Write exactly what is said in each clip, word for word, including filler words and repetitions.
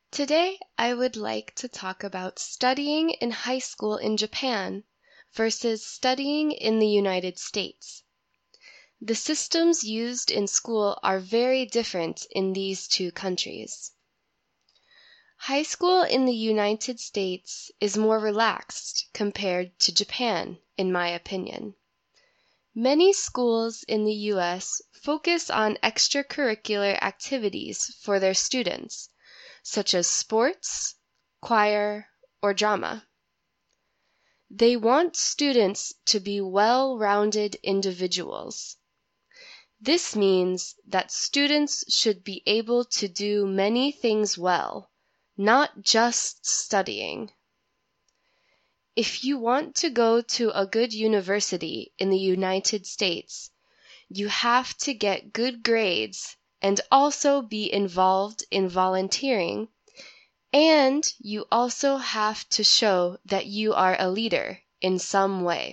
Today, I would like to talk about studying in high school in Japan versus studying in the United States. The systems used in school are very different in these two countries. High school in the United States is more relaxed compared to Japan, in my opinion. Many schools in the U S focus on extracurricular activities for their students, such as sports, choir, or drama. They want students to be well-rounded individuals. This means that students should be able to do many things well, not just studying. If you want to go to a good university in the United States, you have to get good grades and also be involved in volunteering, and you also have to show that you are a leader in some way.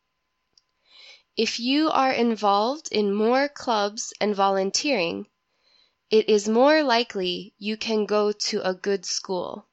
If you are involved in more clubs and volunteering, it is more likely you can go to a good school.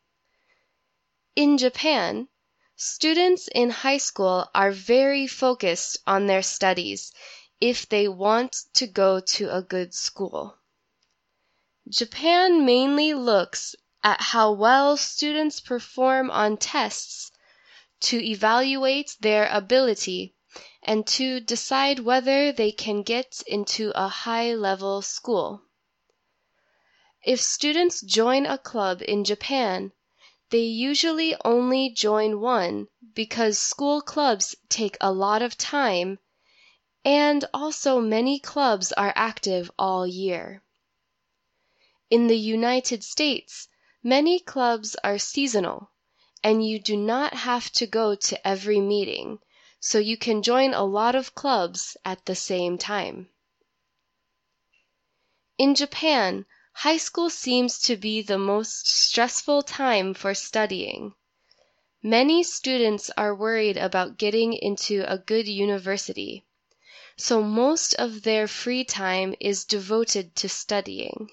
In Japan, students in high school are very focused on their studies if they want to go to a good school. Japan mainly looks at how well students perform on tests to evaluate their ability and to decide whether they can get into a high-level school. If students join a club in Japan, they usually only join one because school clubs take a lot of time, and also many clubs are active all year. In the United States, many clubs are seasonal, and you do not have to go to every meeting, so you can join a lot of clubs at the same time. In Japan, high school seems to be the most stressful time for studying. Many students are worried about getting into a good university, so most of their free time is devoted to studying.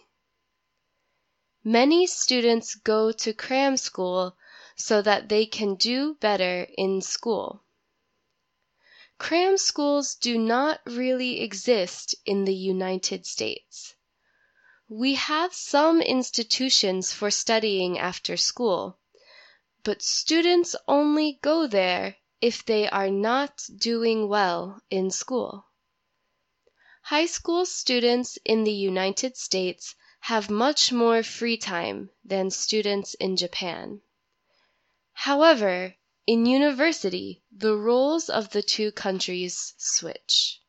Many students go to cram school so that they can do better in school. Cram schools do not really exist in the United States. We have some institutions for studying after school, but students only go there if they are not doing well in school. High school students in the United States have much more free time than students in Japan. However, in university, the roles of the two countries switch.